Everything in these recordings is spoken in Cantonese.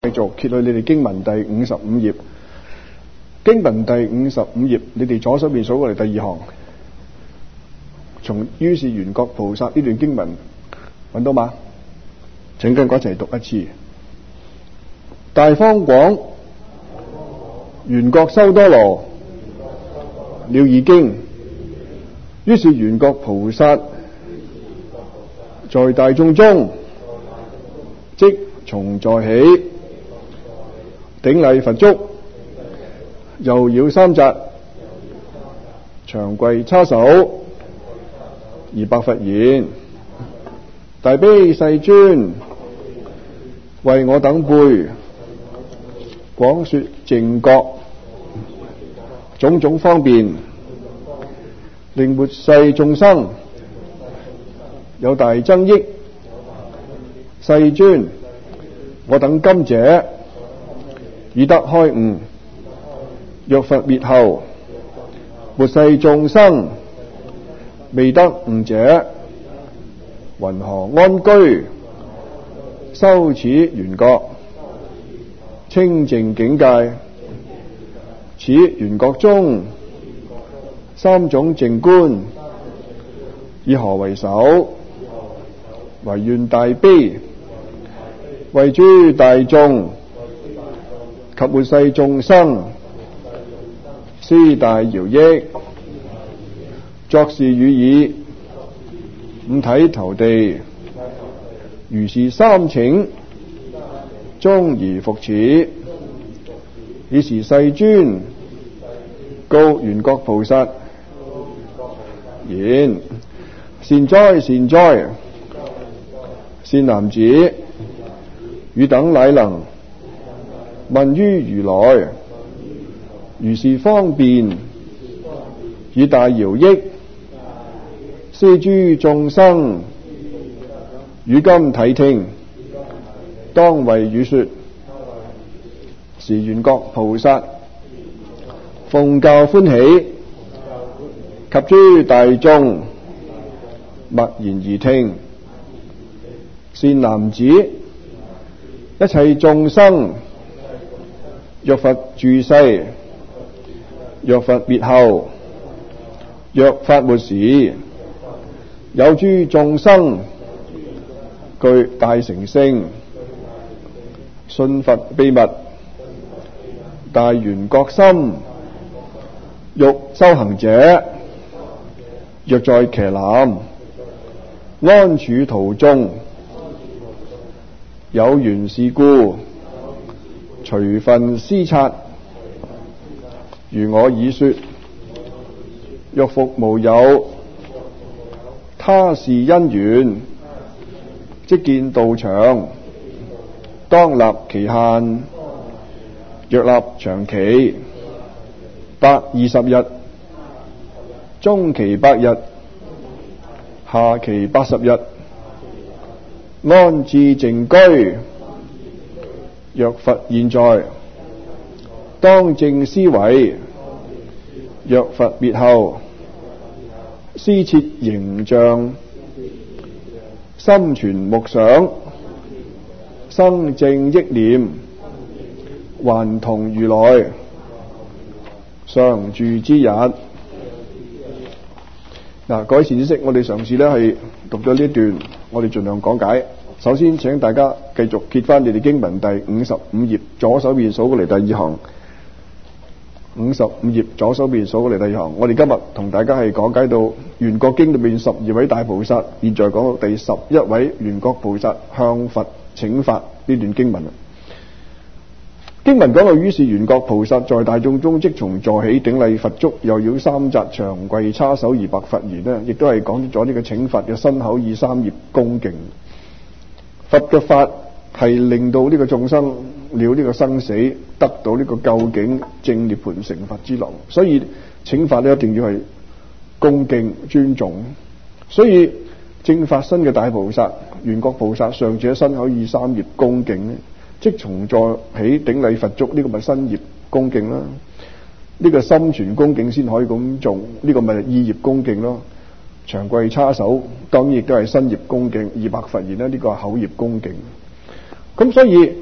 繼續揭去你哋經文第55頁，經文第55頁，你哋左手邊數過嚟第二行，從於是圓覺菩薩呢段經文揾到嗎？請跟我一齊讀一次。大方廣圓覺修多羅了義經，於是圓覺菩薩在大眾中即從座起，頂禮佛足，右繞三匝，長跪叉手，而白佛言：大悲世尊，為我等輩廣說淨覺種種方便，令末世眾生有大增益。世尊，我等今者已得開悟，若佛滅後，末世眾生未得悟者，云何安居修此圓覺清淨境界？此圓覺中三種淨觀，以何為首？唯願大悲，為諸大眾及末世眾生施大饒益，作是語已，五體投地，如是三請，終而復始。以是世尊告圓覺菩薩言：善哉善哉，善男子，汝等乃能問於如來，如是方便，以大饒益施諸眾生。汝今諦聽，當為汝說。是圓覺菩薩奉教歡喜，及諸大眾默然而聽。善男子，一切眾生若佛住世，若佛滅後，若法沒時，有諸眾生具大乘性，信佛秘密，大圓覺心，欲修行者，若在騎南，安處途中，有緣是故，隨分施剎。如我已說，若復無有他事因緣，即見道場，當立期限。若立長期120日，中期100日，下期80日，安置靜居。若佛現在，當正思維；若佛滅後，施設形象，心存目想，生正憶念。還同如來常住之日。各位善知識，我哋嘗試係讀咗呢一段，我哋盡量講解。首先請大家繼續揭翻你哋經文第55頁，左手邊數過嚟第二行。55頁左手邊數過嚟第二行。我哋今日同大家係講解到圓覺經裏面12位大菩薩，現在講到第11位圓覺菩薩向佛請法呢段經文。經文講到，於是圓覺菩薩在大眾中即從座起，頂禮佛足，右繞三匝，長跪叉手，而白佛言呢，亦都係講咗呢個請佛嘅身口意三業恭敬。佛嘅法係令到呢個眾生了呢個生死，得到呢個究竟正涅槃成佛之樂。所以請法呢，一定要係恭敬尊重。所以正法身嘅大菩薩圓覺菩薩，上者身口意三業恭敬呢，即從座起，頂禮佛足，呢個咪身業恭敬啦。呢個心存恭敬先可以咁做，呢個咪意業恭敬咯。長跪叉手當然亦都係身業恭敬，而白佛言呢，呢個係口業恭敬。咁所以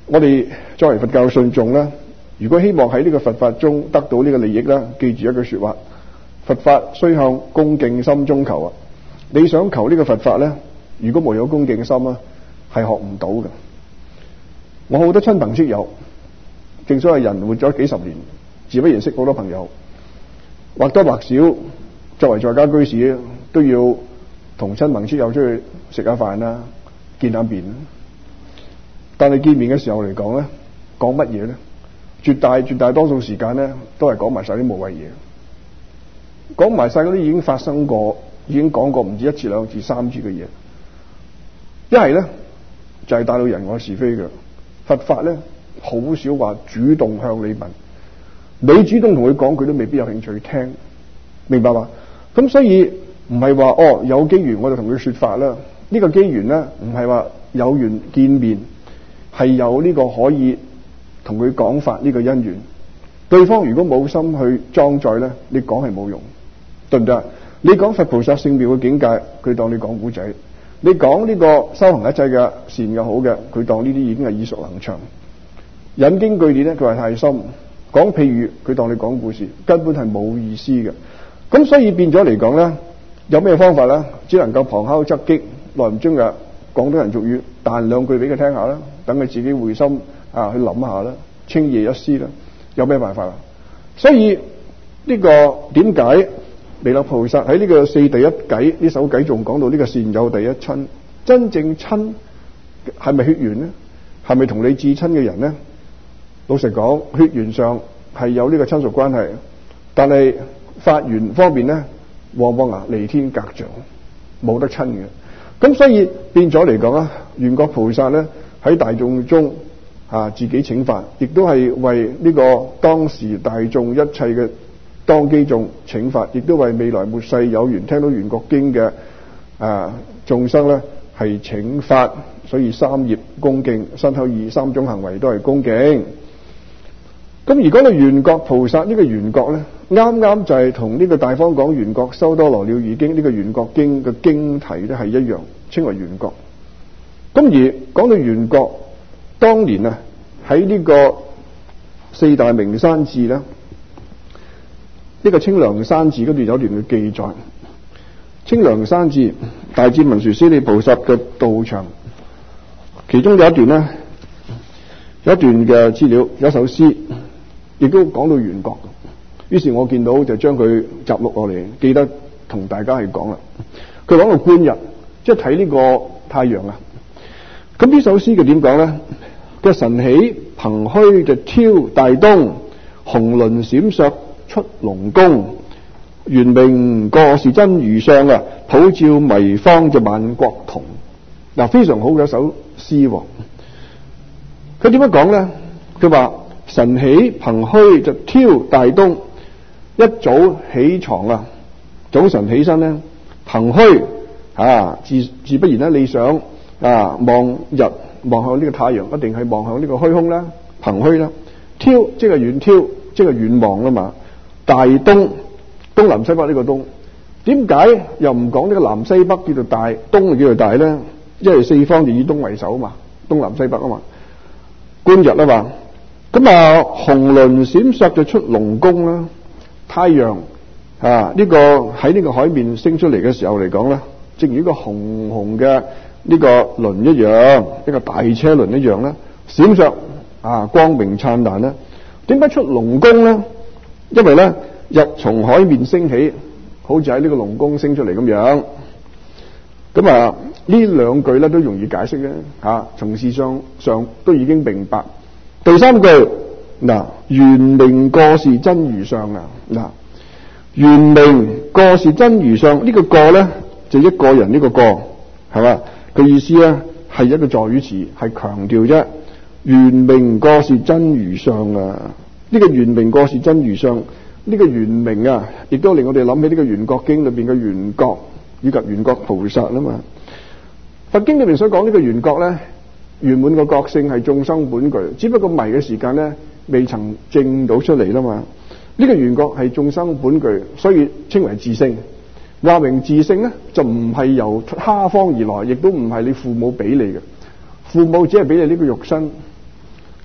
我哋作為佛教信眾咧，如果希望喺呢個佛法中得到呢個利益咧，記住一句說話：佛法須向恭敬心中求啊！你想求呢個佛法咧，如果冇有恭敬心啊，係學唔到嘅。我好多親朋戚友，正所謂人活咗幾十年，自不然識好多朋友，或多或少作為在家居士都要同親朋戚友出去食下飯啦，見下面。但係見面嘅時候嚟講咧，講乜嘢咧？絕大多數時間咧，都係講埋晒啲無謂嘢，講埋晒嗰啲已經發生過、已經講過唔止一次、兩次、三次嘅嘢。一係咧就係帶到人我是非嘅。佛法咧好少話主動向你問，你主動同佢講，佢都未必有興趣聽，明白嘛？咁所以唔係話有機緣我就同佢說法啦。呢個機緣咧唔係話有緣見面，係有呢個可以同佢講法呢個因緣。對方如果冇心去裝載咧，你講係冇用，對唔對啊？你講佛菩薩聖妙嘅境界，佢當你講古仔。你講呢個修行一切嘅善嘅好嘅，佢當呢啲已經係耳熟能詳。引經據典咧，佢話太深。講譬如佢當你講故事，根本係冇意思嘅。咁所以變咗嚟講咧，有咩方法咧？只能夠旁敲側擊，耐唔中嘅廣東人俗語彈兩句俾佢聽下啦，等佢自己會心去諗下啦，清夜一思啦。有咩辦法啊？所以呢個點解彌勒菩薩喺呢個四第一偈呢首偈仲講到呢個善友第一親，真正親係咪血緣呢？係咪同你至親嘅人呢？老實講，血緣上係有呢個親屬關係，但係法緣方面呢，往往離天隔障，冇得親嘅。咁所以變咗嚟講啊，圓覺菩薩呢喺大眾中自己請法，亦都係為呢個當時大眾一切嘅當機眾請法，亦都為未來末世有緣聽到圓覺經嘅眾生呢係請法。所以三業恭敬，身口意三種行為都係恭敬。咁而講到圓覺菩薩呢個圓覺呢，啱啱就係同呢個大方廣圓覺修多羅了義經呢個圓覺經嘅經題呢係一樣，稱為圓覺。咁而講到圓覺，當年喺呢個四大名山寺呢，呢個清涼山寺嗰段有一段嘅記載。清涼山寺大智文殊師利菩薩嘅道場，其中有一段呢，有一段嘅資料，有一首詩，亦都講到圓覺。於是我見到就將佢摘錄落嚟，記得同大家去講啦。佢講到觀日，即係睇呢個太陽啊。咁呢首詩嘅點講咧？嘅晨起憑虛就挑大東，紅輪閃爍出龍宮。圓明個是真如相啊，普照迷方就萬國同。嗱，非常好嘅一首詩。佢點樣講咧？佢話晨起憑虛就挑大東，一早起床啊，早晨起身咧，憑虛自不然咧，你想望日望向呢個太陽，一定係望向呢個虛空啦，憑虛啦。挑即係遠挑，即係遠望啦嘛。大東，東南西北呢個東，點解又唔講呢個南西北叫做大，東就叫做大咧？因為四方就以東為首嘛，東南西北啊嘛，觀日啊嘛。咁紅輪閃爍就出龍宮啦。太陽呢個喺呢個海面升出嚟嘅時候嚟講咧，正如一個紅紅嘅呢個輪一樣，一個大車輪一樣咧，閃爍光明燦爛咧。點解出龍宮咧？因為咧日從海面升起，好似喺呢個龍宮升出嚟咁樣。咁呢兩句咧都容易解釋嘅從事上都已經明白。第三句圓明個是真如相圓明個是真如相，呢個個咧就一個人呢個個係嘛？佢意思咧係一個助語詞，係強調啫。圓明個是真如相呢個圓明個是真如相，呢個圓明亦都令我哋諗起呢個圓覺經裏邊嘅圓覺以及圓覺菩薩啊嘛。佛經裏邊所講呢個圓覺咧，圓滿個覺性係眾生本具，只不過迷嘅時間咧未曾證到出嚟啦嘛。呢個圓覺係眾生本具，所以稱為自性。話明自性咧，就唔係由他方而來，亦都唔係你父母俾你嘅。父母只係俾你呢個肉身，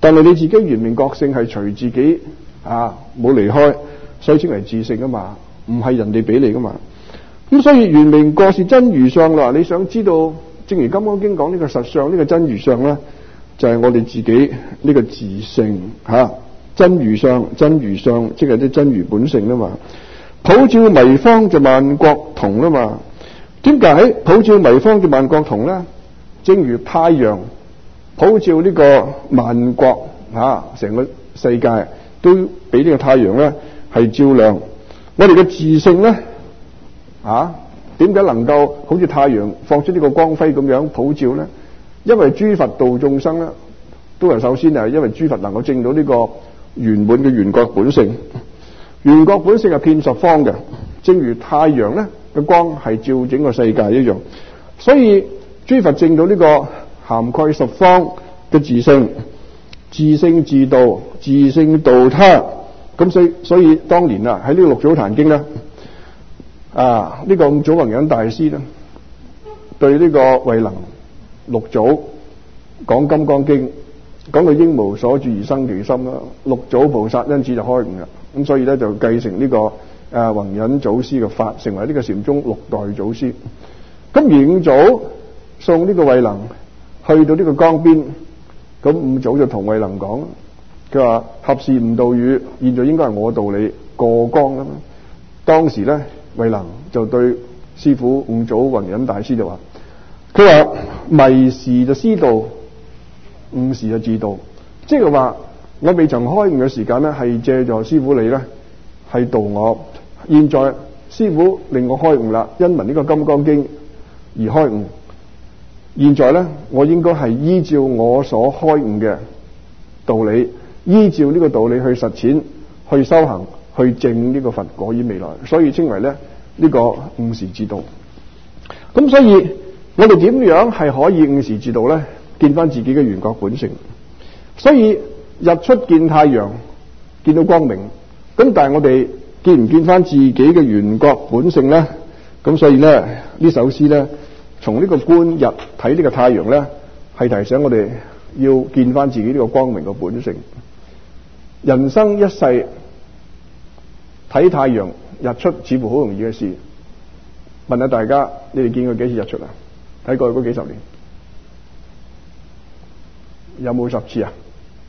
但係你自己圓明覺性係隨自己冇離開，所以稱為自性啊嘛，唔係人哋俾你噶嘛。咁所以圓明覺是真如相啦。你想知道，正如《金剛經》講呢個實相，呢個真如相咧，就係我哋自己呢個自性真如相，真如相即係啲真如本性啊嘛。普照迷方就萬國同啦嘛。點解喺普照迷方就萬國同咧？正如太陽普照呢個萬國成個世界都俾呢個太陽咧係照亮。我哋嘅自性咧點解能夠好似太陽放出呢個光輝咁樣普照咧？因為諸佛度眾生咧，都係首先係因為諸佛能夠證到呢個圓滿嘅圓覺本性。圓覺本性係遍十方嘅，正如太陽咧嘅光係照整個世界一樣。所以諸佛證到呢個涵蓋十方嘅自性，自性自度，自性度他。咁所以當年喺呢個六祖壇經咧，呢個五祖弘忍大師咧對呢個慧能六祖講金剛經，講到應無所住而生其心啦。六祖菩薩因此就開悟啦。咁所以咧就繼承呢個弘忍祖師嘅法，成為呢個禪宗六代祖師。咁而五祖送呢個慧能去到呢個江邊，咁五祖就同慧能講，佢話合是悟道語，現在應該係我道理過江啦。當時咧慧能就對師父五祖弘忍大師就話，佢話迷時就師道，悟時就自度。即係話我未曾開悟嘅時間咧，係借助師父你咧係度我。現在師父令我開悟啦，因聞呢個金剛經而開悟。現在咧我應該係依照我所開悟嘅道理，依照呢個道理去實踐，去修行，去證呢個佛果於未來。所以稱為咧呢個悟時自度。咁所以我哋點樣係可以悟時自度咧？見翻自己嘅圓覺本性。所以日出見太陽，見到光明。咁但係我哋見唔見翻自己嘅圓覺本性咧？咁所以咧呢首詩咧，從呢個觀日睇呢個太陽咧，係提醒我哋要見翻自己呢個光明嘅本性。人生一世睇太陽日出似乎好容易嘅事。問下大家，你哋見過幾次日出啊？睇過去嗰幾十年有冇10次啊？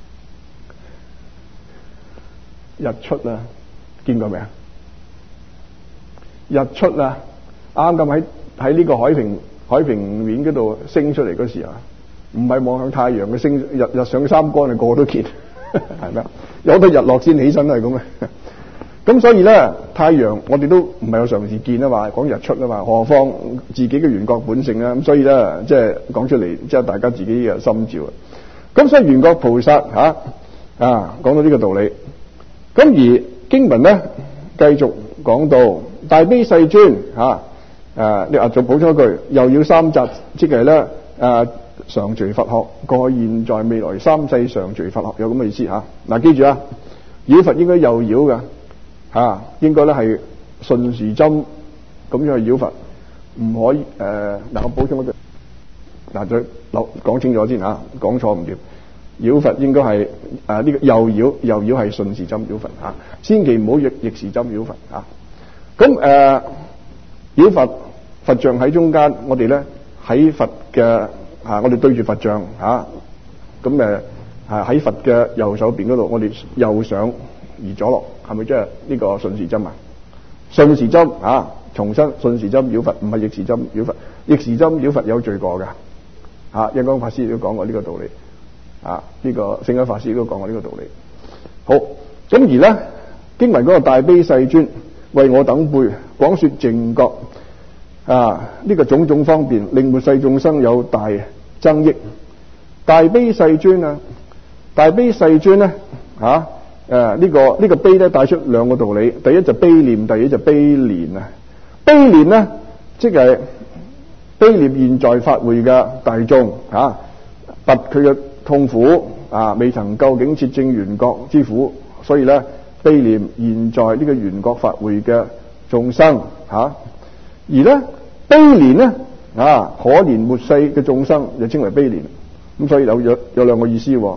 日出啊，見過未啊？日出啊，啱啱喺呢個海平面嗰度升出嚟嗰時啊，唔係望向太陽嘅升，日上三竿啊，個個都見，係咪啊？有得日落先起身係咁嘅。咁所以咧，太陽我哋都唔係有常時見啊嘛，講日出啊嘛，何況自己嘅圓覺本性啊。咁所以咧，即係講出嚟，即係大家自己嘅心照啊。咁所以圓覺菩薩講到呢個道理。咁而經文咧繼續講到大悲世尊你再補充一句，又要三匝，即係咧常隨佛學，過去現在未來三世常隨佛學，有咁嘅意思嚇。嗱，記住繞佛應該右繞噶應該咧係順時針咁樣去繞佛，唔可以我補充一句，再講清楚先講錯唔掂。繞佛應該係呢個右繞係順時針繞佛千祈唔好逆時針繞佛咁繞佛像喺中間，我哋咧喺佛嘅我哋對住佛像咁喺佛嘅右手邊嗰度，我哋右上而左落，係咪即係呢個順時針啊？順時針重申順時針繞佛，唔係逆時針繞佛。逆時針繞佛有罪過㗎印光法師都講過呢個道理呢個聖恩法師都講過呢個道理。好，咁而咧經文嗰個大悲世尊為我等輩廣說淨覺呢個種種方便，令末世眾生有大增益。大悲世尊大悲世尊咧呢個悲咧帶出兩個道理，第一就悲念，第二就悲憐悲憐咧即係悲念現在法會嘅大眾拔佢嘅痛苦未曾究竟徹證圓覺之苦，所以咧悲念現在呢個圓覺法會嘅眾生而咧悲憐咧可憐末世嘅眾生就稱為悲憐。咁所以有兩個意思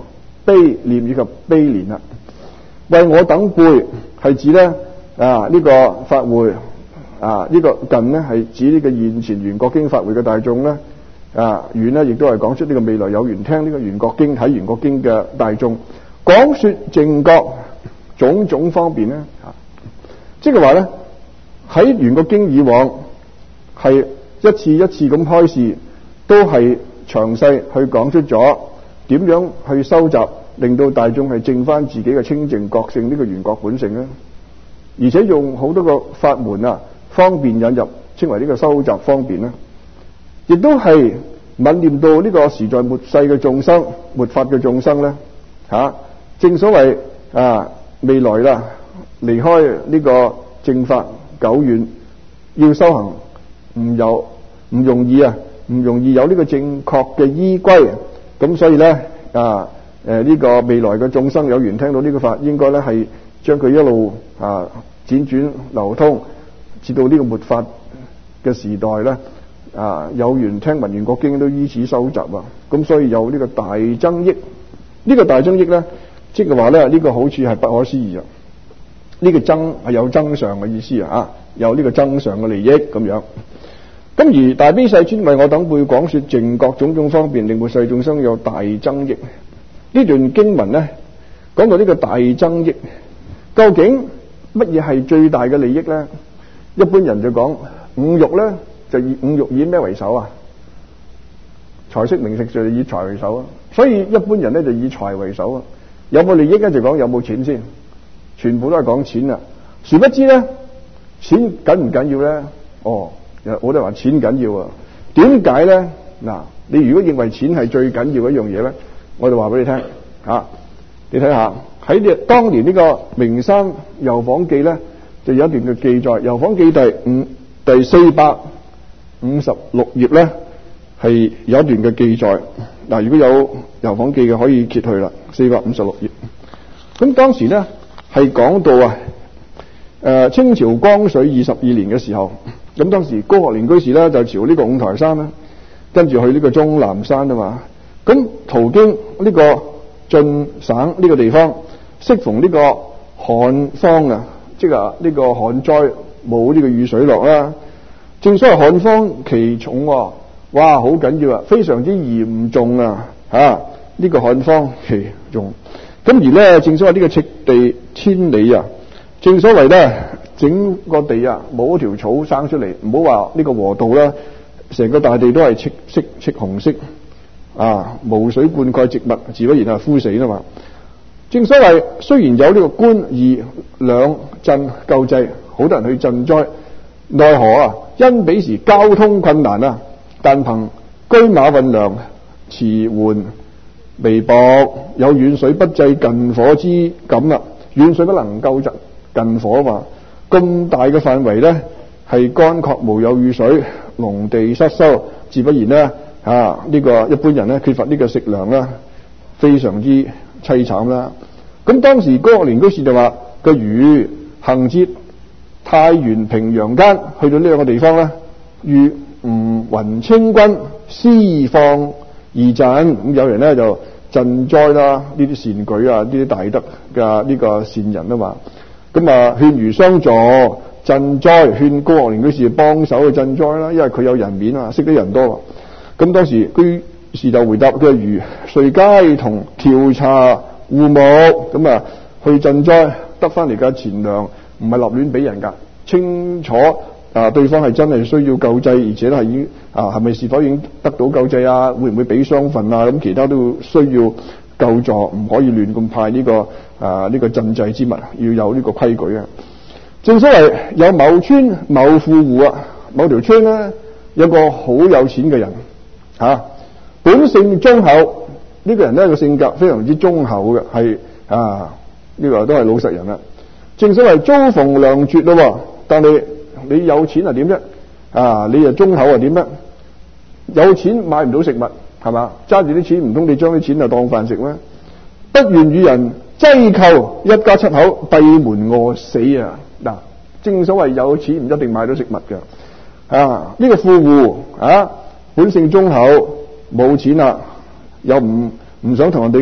悲念以及悲憐啦。為我等輩係指咧呢個法會呢個近咧係指呢個現前圓覺經法會嘅大眾咧遠咧亦都係講出呢個未來有緣聽呢個圓覺經睇圓覺經嘅大眾，講說正覺種種方面咧即係話咧喺圓覺經以往係一次一次咁開示，都係詳細去講出咗點樣去收集，令到大眾係證翻自己嘅清淨覺性呢個圓覺本性咧，而且用好多個法門方便引入，稱為呢個收集方便啦，亦都係憫念到呢個時在末世嘅眾生、末法嘅眾生咧正所謂未來啦，離開呢個正法久遠，要修行唔容易唔容易有呢個正確嘅依歸，咁所以咧呢個未來嘅眾生有緣聽到呢個法，應該咧係將佢一路輾轉流通，至到呢個末法嘅時代咧有緣聽聞圓覺經都依此收集咁所以有呢個大增益。呢個大增益咧，即係話咧呢個好處係不可思議呢個增係有增上嘅意思有呢個增上嘅利益咁樣。咁而大悲世尊為我等輩講說淨覺種種方便，令末世眾生有大增益。呢段經文咧講到呢個大增益，究竟乜嘢係最大嘅利益咧？一般人就講五欲咧，就以五欲以咩為首財色名食睡以財為首所以一般人咧就以財為首有冇利益咧就講有冇錢先，全部都係講錢啦。殊不知咧，錢緊唔緊要咧？我都話錢緊要點解咧？你如果認為錢係最緊要嘅一樣嘢咧，我就話俾你聽你睇下喺當年呢個《名山遊訪記》咧，就有一段嘅記載，《遊訪記》第456頁咧係有一段嘅記載。如果有《遊訪記》嘅可以揭去啦，456頁。咁當時咧係講到清朝光緒22年嘅時候，咁當時高學年居士咧就朝呢個五台山啦，跟住去呢個終南山嘛。咁途經呢個晉省呢個地方，適逢呢個旱荒即係呢個旱災，冇呢個雨水落啦。正所謂旱荒其重好緊要非常之嚴重呢個旱荒其重。咁而咧正所謂呢個赤地千里正所謂咧整個地冇一條草生出嚟，唔好話呢個河道啦，成個大地都係赤紅色無水灌溉植物，自不然枯死啦嘛。正所謂雖然有呢個官義兩賑救濟，好多人去賑災，奈何因彼時交通困難但憑車馬運糧遲緩微薄，有遠水不濟近火之感遠水不能救近火嘛。咁大嘅範圍咧係乾涸無有雨水，農地失收，自不然咧呢個一般人咧缺乏呢個食糧啦，非常之凄慘啦。咁當時高學年居士就話個魚行至太原平陽間，去到呢兩個地方咧，遇吳雲清君施放義賑，咁有人咧就賑災啦，呢啲善舉呢啲大德嘅呢個善人嘛。咁勸魚相助賑災，勸高學年居士幫手去賑災啦，因為佢有人面識得人多。咁當時居士就回答佢：如誰皆同調查戶目，咁去賑災得翻嚟嘅錢糧，唔係立亂俾人噶，清楚對方係真係需要救濟，而且咧係已經係咪是否已經得到救濟會唔會俾雙份咁其他都需要救助，唔可以亂咁派呢個賑濟之物，要有呢個規矩正所謂有某村某富戶某條村咧有個好有錢嘅人本性忠厚，呢個人咧個性格非常之忠厚嘅，係呢個都係老實人啦。正所謂遭逢糧絕咯，但係你有錢點啫？你又忠厚點啫？有錢買唔到食物係嘛？揸住啲錢唔通你將啲錢就當飯食咩？不願與人擠扣，一家七口閉門餓死正所謂有錢唔一定買到食物嘅呢個富戶本性忠厚，冇錢又唔想同人哋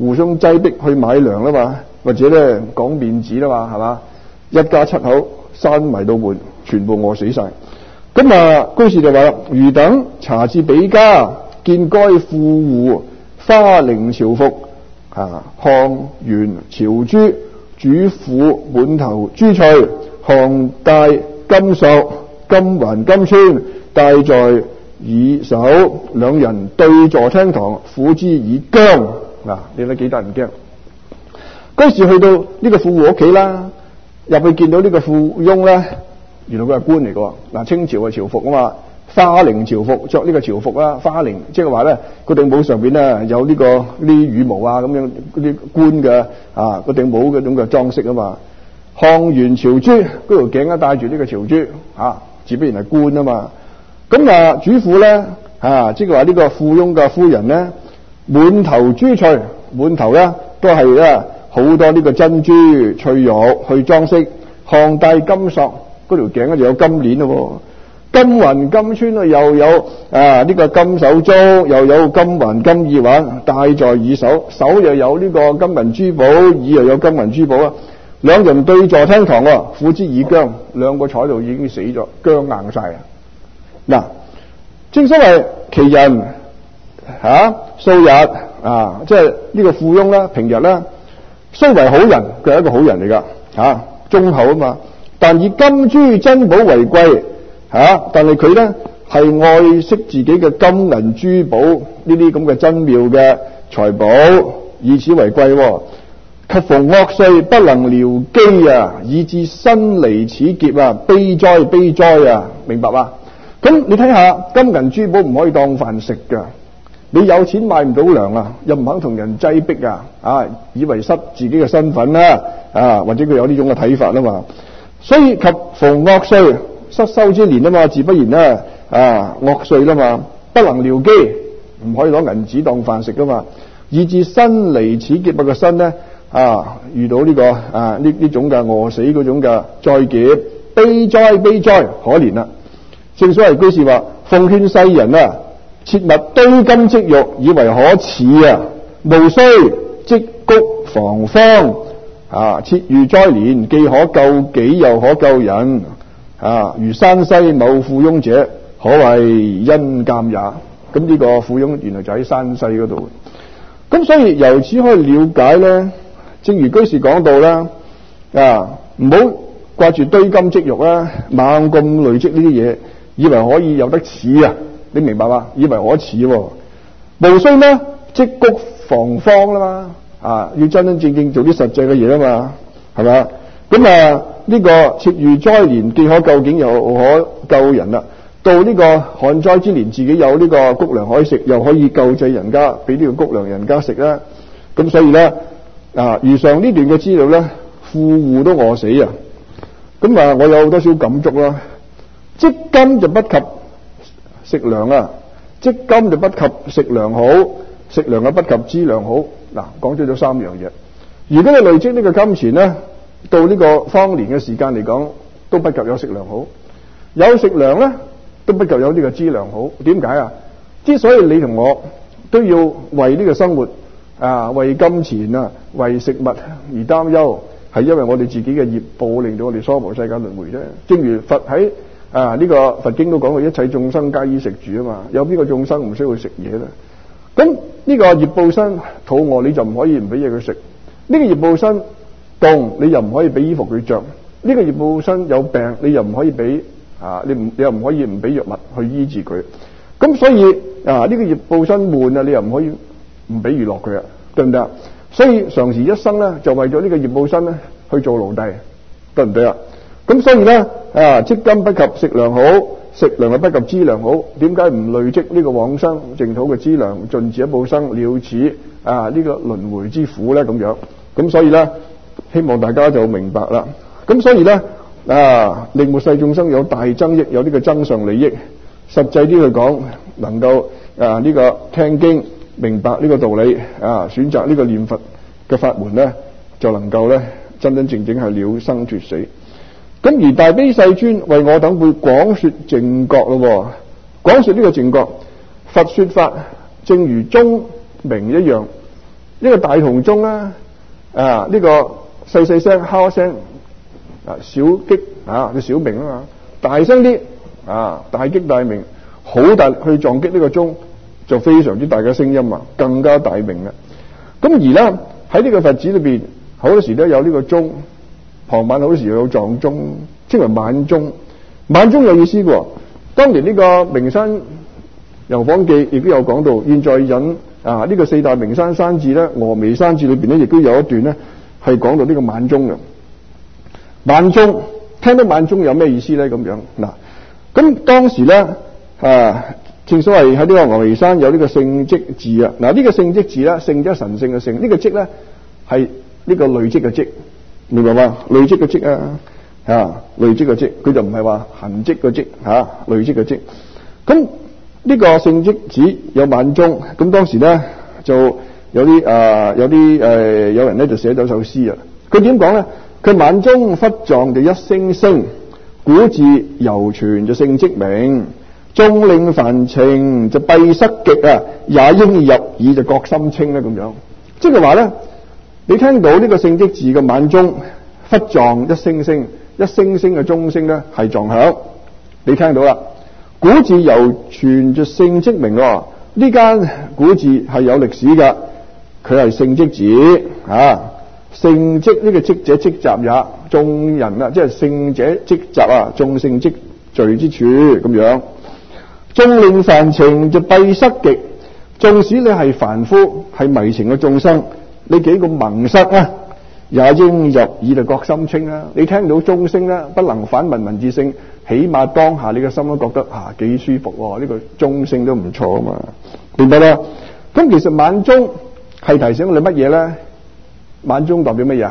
互相擠逼去買糧啦嘛，或者咧講面子啦嘛，係嘛？一家7口閂埋到門，全部餓死晒。咁啊，居士就話啦：余等查至彼家，見該富戶花翎朝服，項懸朝珠，主婦滿頭珠翠，項戴金索，金環金穿，戴在耳首，兩人對坐廳堂，撫之以僵。你睇幾得人驚？居士去到呢個富戶屋企啦，入去見到呢個富翁咧，原來佢係官嚟嘅。嗱，清朝嘅朝服啊嘛，花翎朝服，着呢個朝服啦，花翎即係話咧，個頂帽上邊咧有呢啲羽毛啊，咁樣嗰啲官嘅個頂帽嗰種嘅裝飾啊嘛。項懸朝珠，嗰條頸咧戴住呢個朝珠，自不然係官啊嘛。咁主婦咧即係話呢個富翁嘅夫人咧，滿頭珠翠，滿頭咧都係咧好多呢個珍珠翠玉去裝飾，項戴金索，嗰條頸咧就有金鏈咯，金環金穿啊，又有呢個金手鐲，又有金環金耳環，戴在耳首，手又有呢個金銀珠寶，耳又有金銀珠寶啊。兩人對坐廳堂，撫之以僵，兩個坐喺度已經死咗，僵硬晒啊！嗱，正所謂其人數日即係呢個富翁啦，平日啦雖為好人，佢係一個好人嚟噶忠厚啊嘛，但以金珠珍寶為貴但係佢咧係愛惜自己嘅金銀珠寶呢啲咁嘅珍妙嘅財寶，以此為貴及逢惡歲不能療機以致身離此劫悲哉悲哉明白嘛？咁你睇下金銀珠寶唔可以當飯食噶，你有錢買唔到糧又唔肯同人擠逼以為失自己嘅身份啦或者佢有呢種嘅睇法啊嘛。所以及逢惡歲失收之年啊嘛，自不然咧惡歲啦嘛，不能療機，唔可以攞銀紙當飯食噶嘛，以致身離此劫個身咧遇到呢個呢種嘅餓死嗰種嘅災劫，悲哉悲哉，可憐啦。正所謂居士話：奉勸世人切勿堆金積玉，以為可恥無須積谷防荒切遇災年，既可救己又可救人如山西某富翁者，可謂恩鑑也。咁呢個富翁原來就喺山西嗰度。咁所以由此可以了解咧，正如居士講到啦唔好掛住堆金積玉猛咁累積呢啲嘢，以為可以有得恃你明白嘛？以為可恥無須咩積谷防荒啦嘛要真真正正做啲實際嘅嘢嘛，係嘛？咁呢個切遇災年，既可救己又可救人啦。到呢個旱災之年，自己有呢個穀糧可以食，又可以救濟人家，俾呢個穀糧人家食啦。咁所以咧如上呢段嘅資料咧，富戶都餓死咁我有多少感觸啦？積金就不及食糧積金就不及食糧好，食糧不及資糧好。講咗3樣嘢。如果你累積呢個金錢咧，到呢個荒年嘅時間嚟講，都不及有食糧好。有食糧咧，都不及有呢個資糧好。點解之所以你同我都要為呢個生活為金錢為食物而擔憂，係因為我哋自己嘅業報令到我哋娑婆世界輪迴啫。正如佛喺呢個佛經都講過，一切眾生皆衣食住啊嘛。有邊個眾生唔需要食嘢咧？咁呢個業報身肚餓，你就唔可以唔俾嘢佢食。呢個業報身凍，你又唔可以俾衣服佢着。呢個業報身有病，你又唔可以俾你又唔可以唔俾藥物去醫治佢。咁所以呢個業報身悶你又唔可以唔俾娛樂佢對唔對所以常時一生咧就為咗呢個業報身咧去做奴隸，對唔對咁所以咧積金不及食糧好，食糧又不及資糧好。點解唔累積呢個往生淨土嘅資糧，盡自一報生，了此呢個輪迴之苦咧？咁樣咁所以咧，希望大家就明白啦。咁所以咧令末世眾生有大增益，有呢個增上利益。實際啲去講，能夠呢個聽經明白呢個道理選擇呢個念佛嘅法門咧，就能夠咧真真正正係了生脫死。咁而大悲世尊為我等會廣說淨覺咯，廣說呢個淨覺，佛說法正如鐘鳴一樣， 呢個大銅鐘啦，呢個細細聲敲一聲，小擊小鳴啊嘛，大聲啲大擊大鳴，好大去撞擊呢個鐘，就非常之大嘅聲音啊，更加大鳴啦。咁而咧喺呢個佛寺裏邊，好多時都有呢個鐘，傍晚好多時有撞鐘，稱為晚鐘。晚鐘有意思嘅喎，當年呢個《名山遊訪記》亦都有講到，現在引呢個四大名山山寺咧，峨眉山寺裏邊咧，亦都有一段咧係講到呢個晚鐘嘅。晚鐘，聽到晚鐘有咩意思咧？咁樣嗱，咁當時咧正所謂喺呢個峨眉山有呢個聖蹟寺啊。嗱，呢個聖蹟寺咧，聖即係神聖嘅聖，呢個蹟咧係呢個累積嘅積，明白嘛？累積嘅積累積嘅積，佢就唔係話痕跡嘅積累積嘅積。咁呢個聖蹟寺有晚鐘，咁當時咧就有啲有人咧就寫咗首詩啊。佢點講咧？佢晚鐘忽撞就一聲聲，古字猶傳就聖蹟名，鐘令凡情就閉塞極也應入耳就覺心清啦。咁樣即係話咧，你聽到呢個聖蹟寺嘅晚鐘忽撞一聲聲嘅鐘聲咧係撞響，你聽到啦。古字猶傳就聖蹟名，呢間古字係有歷史噶，佢係聖蹟寺聖蹟呢個蹟者積集也，眾人即係聖者積集眾聖積聚之處咁樣。鐘令凡情就閉塞極，縱使你係凡夫係迷情嘅眾生，你幾個蒙塞也應入耳就覺心清啦。你聽到鐘聲啦，不能反聞文字聲，起碼當下你嘅心都覺得幾舒服喎，呢個鐘聲都唔錯啊嘛，明白啦？咁其實晚鐘係提醒我哋乜嘢咧？晚鐘代表乜嘢？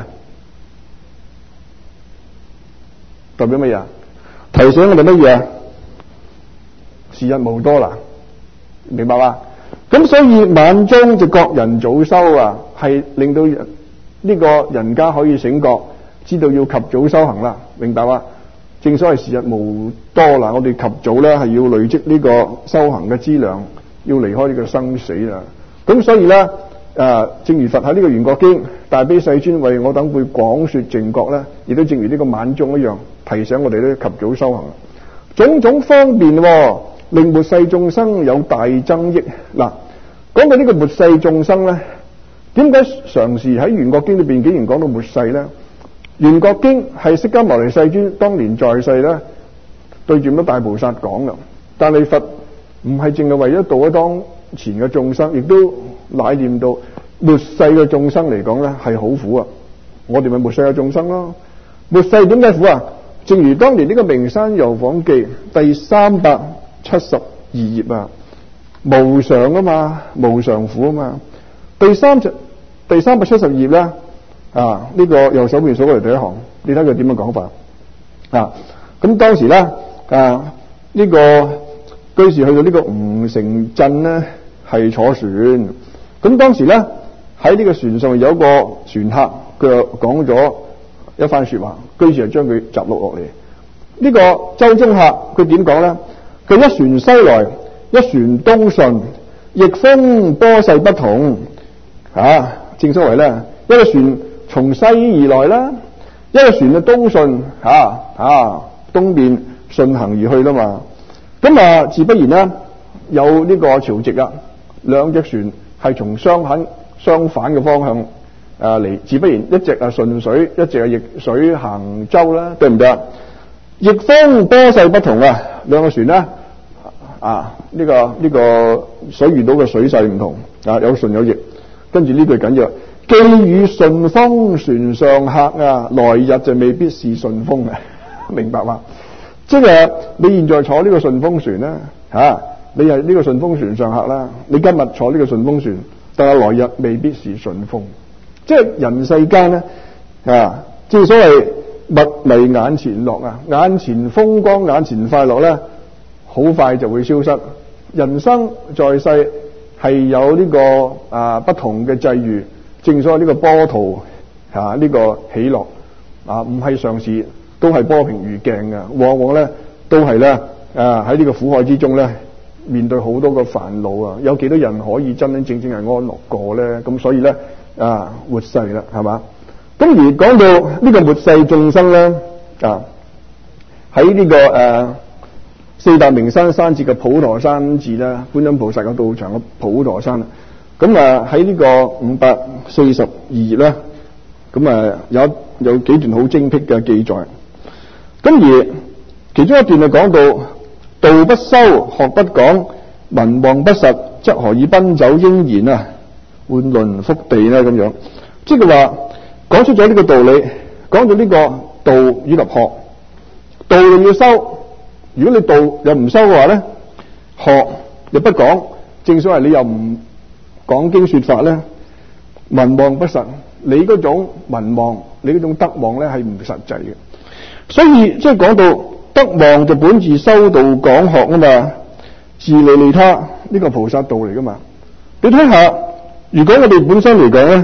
代表乜嘢？提醒我哋乜嘢？時日無多啦，明白嘛？咁所以晚鐘就各人早修係令到呢個人家可以醒覺，知道要及早修行啦，明白嘛？正所謂時日無多啦，我哋及早咧係要累積呢個修行嘅資糧，要離開呢個生死啦。咁所以咧正如佛喺呢個圓覺經大悲世尊為我等輩廣說淨覺咧，亦都正如呢個晚鐘一樣，提醒我哋咧及早修行，種種方便令末世眾生有大增益。嗱，講到呢個末世眾生咧，點解常時喺圓覺經裏邊竟然講到末世咧？圓覺經係釋迦牟尼世尊當年在世咧對住乜大菩薩講嘅，但係佛唔係淨係為咗度一當前嘅眾生，亦都乃念到末世嘅眾生嚟講咧係好苦啊！我哋咪末世嘅眾生咯。末世點解苦啊？正如當年呢個名山遊訪記第372頁無常啊嘛，無常苦啊嘛。第370頁咧呢個右手邊數過嚟第一行，你睇佢點樣講法咁當時咧呢個居士去到呢個吳城鎮咧係坐船，咁當時咧喺呢個船上有一個船客，佢又講咗一番說話，居士就將佢摘錄落嚟。呢個周中客佢點講咧？佢一船西來，一船東順，逆風波勢不同正所謂咧，一個船從西而來啦，一個船嘅東順東面順行而去啦嘛。咁自不然啦，有呢個潮汐兩隻船係從相反嘅方向嚟，自不然一隻順水，一隻逆水行舟啦，對唔對？逆風波勢不同兩個船咧呢個水遇到嘅水勢唔同有順有逆。跟住呢句緊要，寄與順風船上客來日就未必是順風明白嘛？即係你現在坐呢個順風船啦你係呢個順風船上客啦，你今日坐呢個順風船，但係來日未必是順風。即係人世間咧正所謂物迷眼前樂眼前風光，眼前快樂咧好快就會消失。人生在世係有呢個不同嘅際遇，正所謂呢個波濤呢個起落唔係常時都係波平如鏡嘅，往往咧都係咧喺呢個苦海之中咧面對好多個煩惱有幾多人可以真真正正係安樂過咧？咁所以咧末世啦，係嘛？咁而講到呢個末世眾生咧，喺呢個四大名山山節嘅普陀山寺啦，觀音菩薩嘅道場嘅普陀山，咁喺呢個542頁咧，咁有幾段好精闢嘅記載。咁而其中一段就講到道不修，學不講，民望不實，則何以奔走應然啊？換輪福地咧咁樣，即係話講出咗呢個道理，講到呢個道以及學，道又要修。如果你道又唔修嘅話咧，學又不講，正所謂你又唔講經說法咧，民望不實，你嗰種民望，你嗰種德望咧係唔實際嘅。所以即係講到德望就本自修道講學啊嘛，自利利他，呢個菩薩道嚟噶嘛。你睇下，如果我哋本身嚟講咧，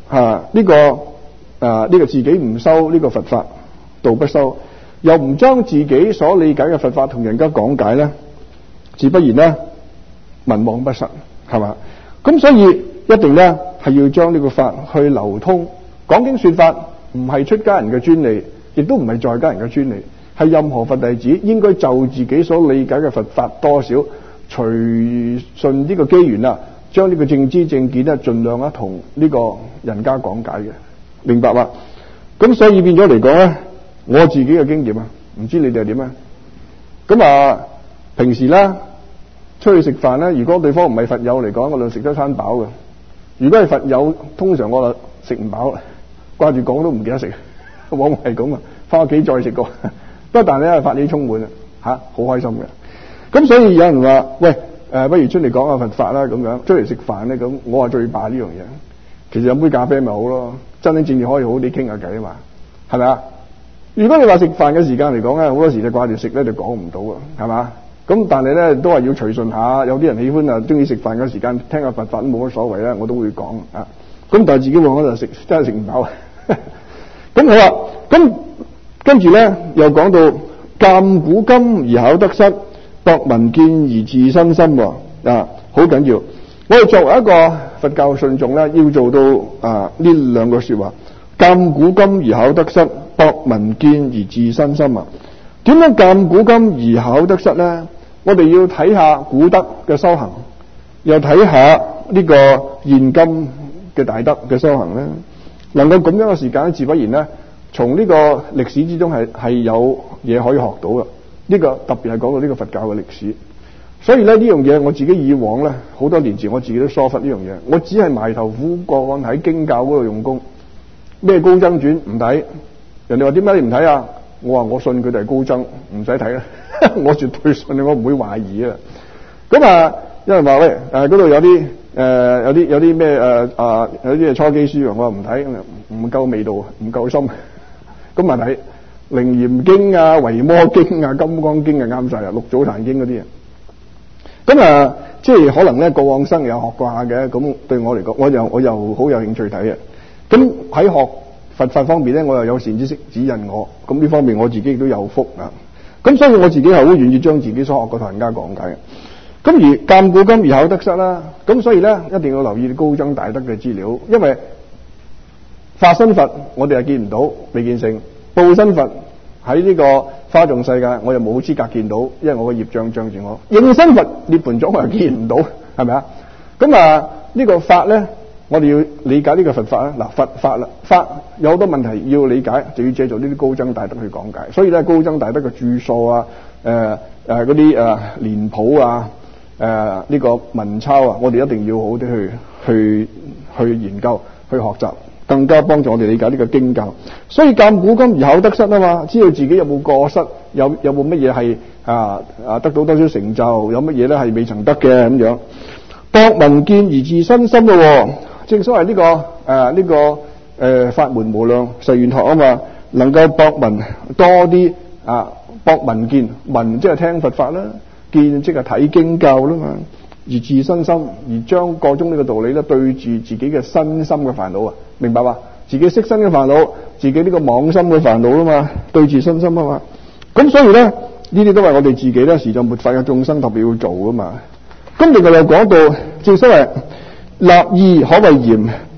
呢個自己唔修呢個佛法，道不修，又唔將自己所理解嘅佛法同人家講解咧，自不然咧民望不實，係嘛？咁所以一定咧係要將呢個法去流通，講經說法唔係出家人嘅專利，亦都唔係在家人嘅專利，係任何佛弟子應該就自己所理解嘅佛法多少，隨順呢個機緣將呢個正知正見盡量同呢個人家講解嘅，明白嘛？咁所以變咗嚟講咧，我自己嘅經驗唔知你哋係點啊？咁平時咧出去食飯咧，如果對方唔係佛友嚟講，我就食得餐飽嘅；如果係佛友，通常我就食唔飽，掛住講都唔記得食，往往係咁翻屋企再食過。不但咧法喜充滿好開心嘅。咁所以有人話：喂，不如出嚟講下佛法啦，咁樣出嚟食飯咧，咁我話最怕呢樣嘢。其實飲杯咖啡咪好咯，真真正正可以好啲傾下偈啊嘛，係咪啊？如果你話食飯嘅時間嚟講咧，好多時就掛住食咧就講唔到啊，係嘛？咁但係咧都係要隨順下，有啲人喜歡中意食飯嘅時間聽下佛法都冇乜所謂啦，我都會講啊。咁但係自己往嗰度食真係食唔飽。咁好啦，咁跟住咧又講到鑑古今而考得失，博聞見而自身心好緊要。我哋作為一個佛教信眾咧，要做到呢兩個說話：鑑古今而考得失，博聞見而自身心點樣鑑古今而考得失咧？我哋要睇下古德嘅修行，又睇下呢個現今嘅大德嘅修行咧。能夠咁樣嘅時間，自不然咧，從呢個歷史之中係有嘢可以學到嘅。呢個特別係講到呢個佛教嘅歷史。所以咧呢樣嘢，我自己以往咧好多年前，我自己都疏忽呢樣嘢。我只係埋頭苦幹喺經教嗰度用功。咩高僧傳唔睇？人哋話點解你唔睇啊？我話我信佢哋係高僧，唔使睇啦。我絕對信，我唔會懷疑啊。咁有人話喂，嗰度有啲有啲咩有啲初機書，我話唔睇，唔夠味道，唔夠深。咁咪睇《楞嚴經》《維摩經》《金剛經》啱晒六祖壇經嗰啲啊。咁即係可能咧過往生有學過下嘅，咁對我嚟講，我又好有興趣睇嘅。咁喺學佛法方面咧，我又有善知識指引我，咁呢方面我自己亦都有福啊。咁所以我自己係好願意將自己所學過同人家講解嘅。咁而鑑古今而考得失啦，咁所以咧一定要留意高僧大德嘅資料，因為化身佛我哋係見唔到，未見性；報身佛喺呢個花眾世界，我又冇資格見到，因為我嘅業障障住我。應身佛涅槃咗我又見唔到，係咪啊？咁呢個法咧，我哋要理解呢個佛法啦。佛法啦，法有好多問題要理解，就要借助呢啲高僧大德去講解。所以咧，高僧大德嘅著數嗰啲年譜呢個文鈔我哋一定要好啲去研究、去學習，更加幫助我哋理解呢個經教。所以鑑古今而考得失啊嘛，知道自己有冇過失，有冇乜嘢係得到多少成就，有乜嘢咧係未曾得嘅咁樣。博聞見而自身心咯，正所謂呢個法門無量誓願學啊嘛，能夠博聞多啲博聞見，聞即係聽佛法啦，見即係睇經教啦嘛，而自身心，而將個中呢個道理咧對住自己嘅身心嘅煩惱明白嘛？自己色身嘅煩惱，自己呢個妄心嘅煩惱啦嘛，對住身心啊嘛。咁所以咧呢啲都係我哋自己咧時在末法嘅眾生特別要做噶嘛。咁另外又講到正所謂立意可謂嚴，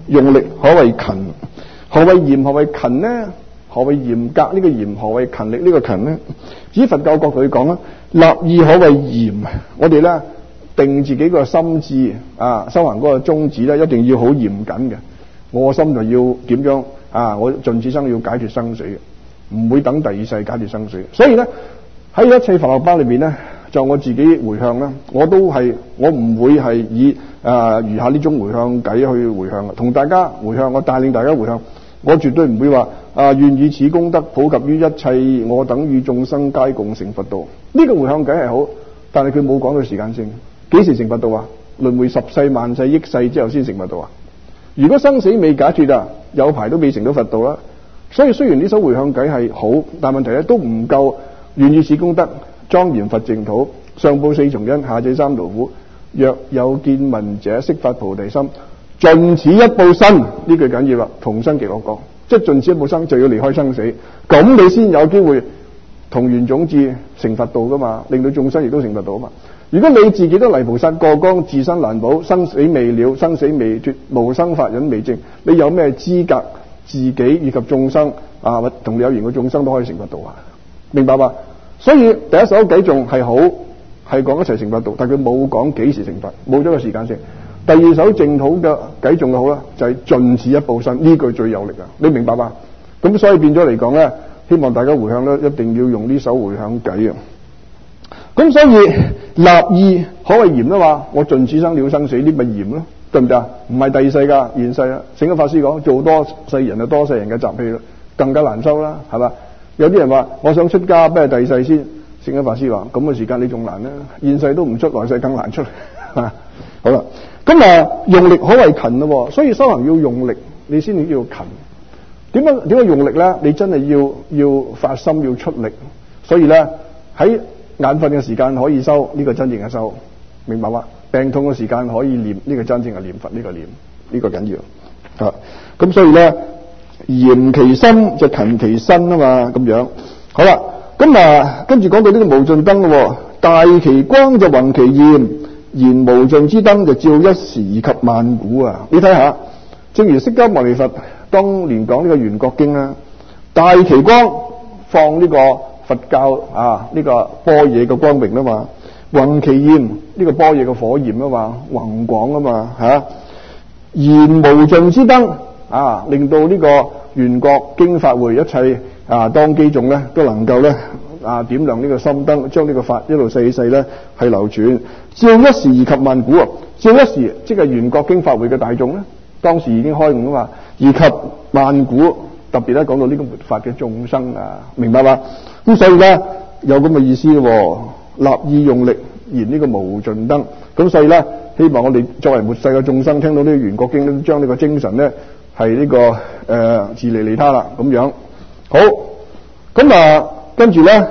用力可謂勤。何謂嚴？何謂勤呢？何謂嚴格呢個嚴？何謂勤力呢個勤呢？以佛教角度去講啦，立意可謂嚴。我哋咧定自己個心志啊，修行嗰個宗旨咧，一定要好嚴謹嘅。我心就要點樣啊？我盡此生要解脫生死嘅，唔會等第二世解脫生死。所以咧喺一切佛學班裏邊咧，就我自己回向啦，我唔會係以餘下呢種回向偈去回向嘅，同大家回向，我帶領大家回向。我絕對唔會話願以此功德普及於一切我等與眾生皆共成佛道。呢個回向偈係好，但係佢冇講到時間性，幾時成佛道啊？輪迴十世萬世億世之後先成佛道啊？如果生死未解脫啊，有排都未成到佛道啦。所以雖然呢首回向偈係好，但問題咧都唔夠願以此功德莊嚴佛淨土，上報四重恩，下濟三途苦。若有見聞者，悉發菩提心。盡此一報身，呢句緊要啦，同生極樂國，即係盡此一報身就要離開生死，咁你先有機會同緣種智成佛道噶嘛，令到眾生亦都成佛道嘛。如果你自己都泥菩薩過江，自身難保，生死未了，生死未脫，無生法忍未證，你有咩資格自己以及眾生同你有緣嘅眾生都可以成佛道啊？明白吧？所以第一首偈頌係好，係講一齊成佛道，但佢冇講幾時成佛，冇咗個時間性。第二首淨土嘅偈頌嘅好啦，就係盡此一報身，呢句最有力啊！你明白吧？咁所以變咗嚟講咧，希望大家回向咧，一定要用呢首回向偈啊！咁所以立意可謂嚴啦嘛，我盡此生了生死，呢咪嚴咯，對唔對啊？唔係第二世噶，現世啊！聖一法師講，做多世人就多世人嘅習氣咯，更加難修啦，係嘛？有啲人話我想出家，不如第二世先。聖一法師話咁嘅時間你仲難啦，現世都唔出，來世更難出啊！好啦。咁用力可謂勤咯，所以修行要用力，你先至叫勤。點解用力咧？你真係要發心，要出力。所以咧喺眼瞓嘅時間可以修，呢個真正嘅修，明白嗎？病痛嘅時間可以念，呢個真正嘅念佛，呢個念，呢個緊要。咁所以咧嚴其心就勤其身啊嘛，咁樣。好啦，咁跟住講到呢個無盡燈咯，大其光就宏其焰。燃無盡之燈就照一時而及萬古啊！你睇下，正如釋迦牟尼佛當年講呢個《圓覺經》啦，大其光放呢個佛教呢個般若嘅光明啊嘛，宏其焰呢個般若嘅火焰啊嘛，宏廣啊嘛燃無盡之燈令到呢個《圓覺經》法會一切當機眾咧都能夠咧點亮呢個心燈，將呢個法一路世世咧係流轉，照一時而及萬古啊！照一時即係圓覺經法會嘅大眾咧，當時已經開悟啊嘛，而及萬古特別咧講到呢個末法嘅眾生明白嘛？咁所以咧有咁嘅意思喎，立意用力燃呢個無盡燈。咁所以咧希望我哋作為末世嘅眾生，聽到呢個圓覺經，將呢個精神咧係呢個自利利他啦咁樣。好，咁跟住咧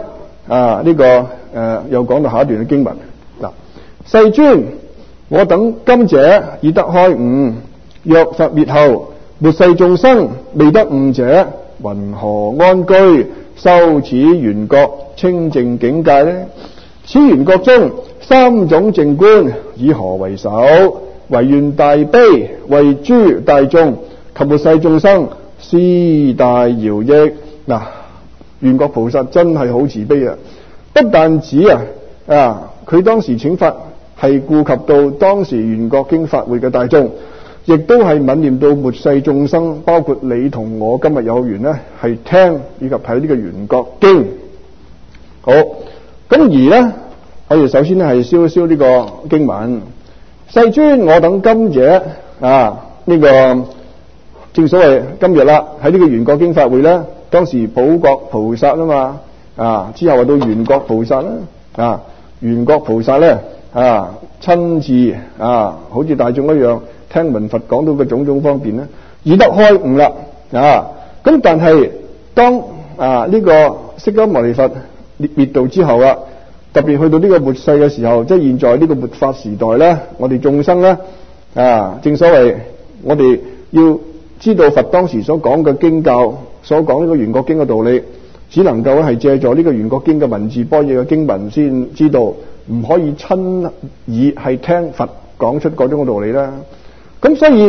又講到下一段嘅經文嗱，世尊，我等今者已得開悟，若佛滅後，末世眾生未得悟者，云何安居修此圓覺清淨境界呢？此圓覺中三種淨觀，以何為首？唯願大悲為諸大眾及末世眾生施大饒益嗱。圓覺菩薩真係好慈悲啊！不但止佢當時請法係顧及到當時圓覺經法會嘅大眾，亦都係憫念到末世眾生，包括你同我今日有緣呢係聽以及睇呢個圓覺經。好，咁而呢，我哋首先呢係燒一燒呢個經文。世尊，我等今者呢個正所謂今日啦，喺呢個圓覺經法會呢。當時寶覺菩薩啊嘛，之後話到圓覺菩薩啦，圓覺菩薩咧親自好似大眾一樣聽聞佛講到嘅種種方便咧，已得開悟啦咁但係當呢個釋迦牟尼佛滅度之後啦，特別去到呢個末世嘅時候，即係現在呢個末法時代咧，我哋眾生咧正所謂我哋要知道佛當時所講嘅經教。所講呢個圓覺經嘅道理，只能夠係借助呢個圓覺經嘅文字般若嘅經文先知道，唔可以親耳係聽佛講出嗰種嘅道理啦。咁所以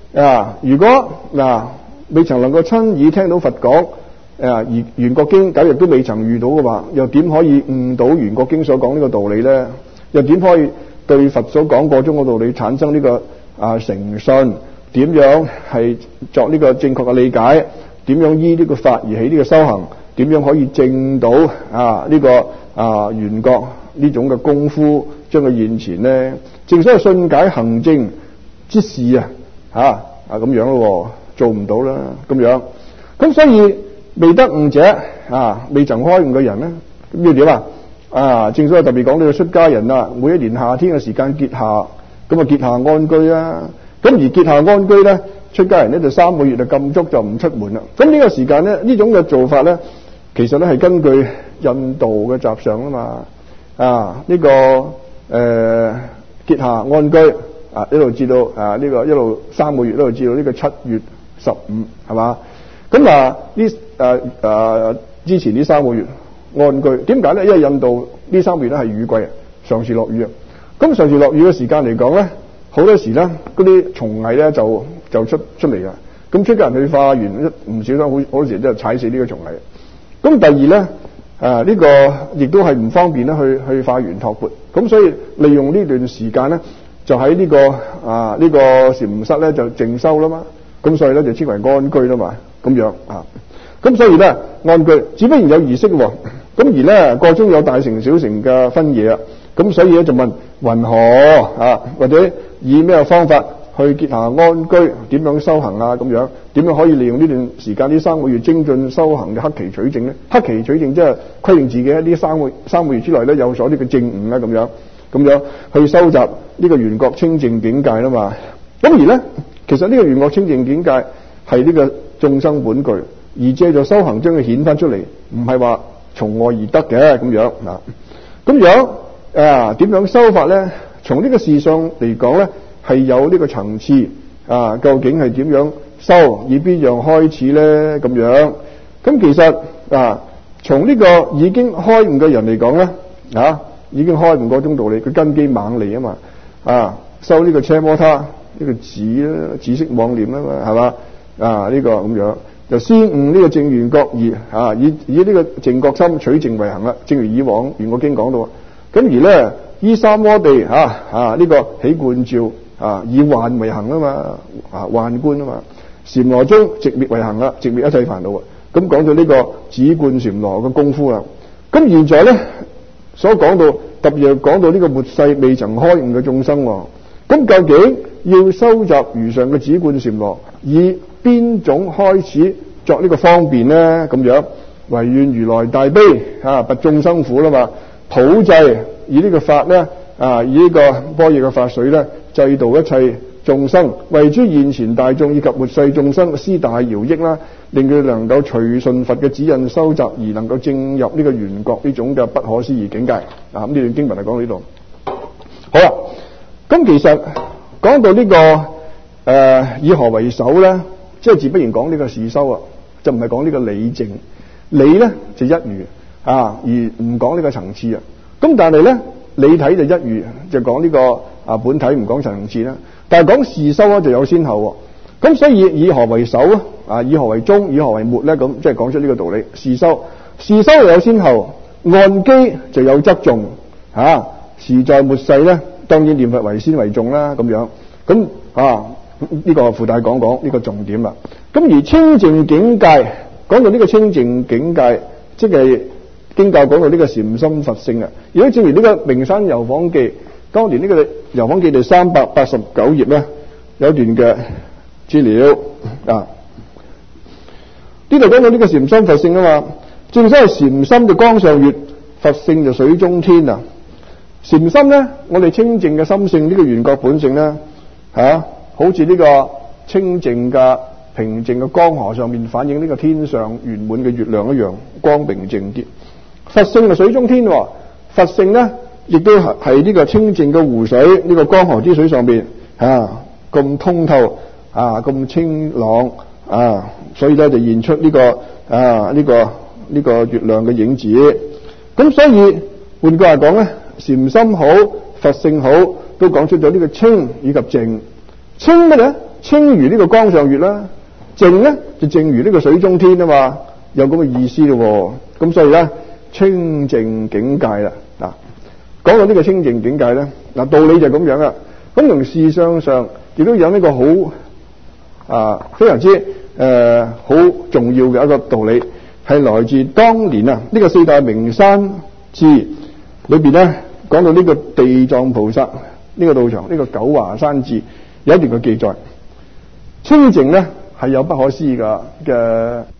如果未曾能夠親耳聽到佛講而圓覺經9日都未曾遇到嘅話，又點可以悟到圓覺經所講呢個道理咧？又點可以對佛所講個中嘅道理產生呢個誠信？點樣係作呢個正確嘅理解？點樣依呢個法而起呢個修行？點樣可以證到呢個圓覺呢種嘅功夫將佢現前呢？正所謂信解行證之事咁樣咯，做唔到啦咁樣。咁所以未得悟者未曾開悟嘅人咧，咁要點正所謂特別講呢個出家人每一年夏天嘅時間結夏，咁結夏安居啦。咁而結夏安居咧，出家人咧就3個月就禁足就唔出門啦。咁呢個時間咧，呢種嘅做法咧，其實咧係根據印度嘅習相啊嘛。呢個結夏安居一路至到呢個一路3個月一路至到呢個7月15係嘛？咁之前呢3個月安居，點解咧？因為印度呢3個月咧係雨季，常時落雨啊。咁常時落雨嘅時間嚟講咧，好多時咧嗰啲蟲蟻咧就出嚟啦。咁出家人去化緣唔小心好多時都係踩死呢個蟲蟻。咁第二咧呢個亦都係唔方便咧去化緣托缽。咁所以利用呢段時間咧，就喺呢個禪室咧就靜修啦嘛。咁所以咧就稱為安居啦嘛。咁樣咁所以咧安居只不然有儀式喎。咁而咧個中有大乘小乘嘅分野啊。咁所以咧就問云何或者以咩方法去結夏安居，點樣修行咁樣，點樣可以利用呢段時間呢3個月精進修行嘅克期取證咧？克期取證即係規定自己喺呢三個月之內咧有所呢個證悟啦，咁樣去收集呢個圓覺清淨境界啦嘛。咁而咧其實呢個圓覺清淨境界係呢個眾生本具，而借助修行將佢顯翻出嚟，唔係話從外而得嘅咁樣咁樣點樣修法咧？從呢個事上嚟講咧，係有呢個層次究竟係點樣修，以邊樣開始咧？咁樣咁其實從呢個已經開悟嘅人嚟講咧，已經開悟嗰種道理，佢根基猛利啊嘛，修呢個奢摩他呢個止息妄念啊嘛，係嘛呢個咁樣就先悟呢個正圓覺而以呢個淨覺心取淨為行啦。正如以往圓覺經講到，咁而咧依三摩地呢個起觀照以幻為行啊嘛，幻觀啊嘛。禪羅中寂滅為行啦，寂滅一切煩惱。咁講到呢個止觀禪羅嘅功夫啦。咁現在咧所講到特別係講到呢個末世未曾開悟嘅眾生，咁究竟要收集如上嘅止觀禪羅，以邊種開始作呢個方便呢？咁樣唯願如來大悲拔眾生苦啦嘛，普濟以呢個法呢，以呢個般若嘅法水呢，濟度一切眾生，為諸現前大眾以及末世眾生施大饒益啦，令佢能夠隨順佛嘅指引收集，而能夠證入呢個圓覺呢種嘅不可思議境界。咁呢段經文係講到呢度。好啦，咁其實講到呢個以何為首咧，即係自不然講呢個事修就唔係講呢個理證，理咧就一如而唔講呢個層次。咁但係咧理體就一如，就講呢個本體，唔講層次啦。但係講事修咧就有先後。咁所以以何為首以何為中，以何為末咧？咁即係講出呢個道理。事修又有先後，按機就有側重時在末世咧，當然念佛為先為重啦。咁樣咁呢個附帶講呢個重點啦。咁而清淨境界講到呢個清淨境界，即係經教講到呢個禪心佛性啊。如果正如呢個名山遊訪記，當年呢個遊訪記第389頁咧，有一段嘅資料呢度講到呢個禪心佛性啊嘛。正所謂禪心就江上月，佛性就水中天啊。禪心咧，我哋清淨嘅心性，呢個圓覺本性咧好似呢個清淨嘅平靜嘅江河上面反映呢個天上圓滿嘅月亮一樣，光明淨潔。佛性就水中天，佛性咧亦都係呢個清淨嘅湖水，呢個江河之水上面咁通透咁清朗所以咧就現出呢個月亮嘅影子。咁所以換句話講咧，禪心好，佛性好，都講出咗呢個清以及淨。清乜咧？ 清如呢個江上月啦，靜咧就靜如呢個水中天啊嘛，有咁嘅意思咯。咁所以咧，清淨境界啦。嗱，講到呢個清淨境界咧，嗱道理就係咁樣啦。咁從事相上亦都有呢個好非常之好重要嘅一個道理，係來自當年啊呢個四大名山志裏邊咧，講到呢個地藏菩薩呢個道場，呢個九華山志有一段嘅記載，清淨咧係有不可思議嘅